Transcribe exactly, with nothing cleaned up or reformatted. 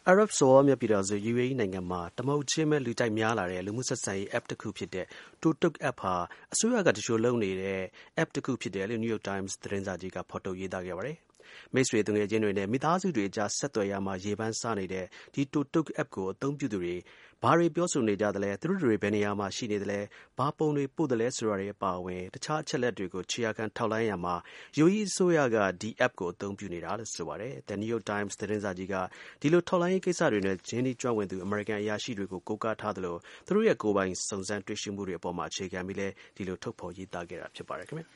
Arab စော်မြပြည်တော်စု U A E နိုင်ငံမှာတမုတ်ချင်းမဲ့လူကြိုက်များလာတဲ့လူမှုဆက်ဆံရေး app တစ်ခုဖြစ်တဲ့ ToToK app ဟာအစိုးရကတချို့လုပ်နေတဲ့ app တစ်ခုဖြစ်တယ်လို့ New York Times သတင်းစာကြီးကဖော်ထုတ်ရေးသားခဲ့ပါတယ်။ မိတ်ဆွေသူငယ်ချင်းတွေနဲ့မိသားစုတွေအကြားဆက်သွယ်ရာမှာရေပန်းစားနေတဲ့ဒီ ToToK app ကိုအသုံးပြုသူတွေဘာတွေပြောဆိုနေကြသလဲသူတို့တွေဘယ်နေရာမှာရှိနေသလဲဘာပုံတွေပို့သလဲဆိုတာတွေအပါအဝင်တခြားအချက်လက်တွေကိုခြေရာခံထောက်လှမ်းရာမှာ U A E အစိုးရကဒီ app ကိုအသုံးပြုနေတာလို့ဆိုပါတယ်။ The New York Times သတင်းစာကြီးကဒီလိုထောက်လှမ်းရေးကိစ္စတွေနဲ့ရင်းနှီးကျွမ်းဝင်သူအမေရိကန်အရာရှိတွေကိုကိုးကားထားသလိုသူတို့ရဲ့ကိုယ်ပိုင်စုံစမ်းတွေ့ရှိမှုတွေအပေါ်မှာအခြေခံပြီးလဲဒီလိုထုတ်ဖော်ရေးသားခဲ့တာဖြစ်ပါတယ်ခင်ဗျ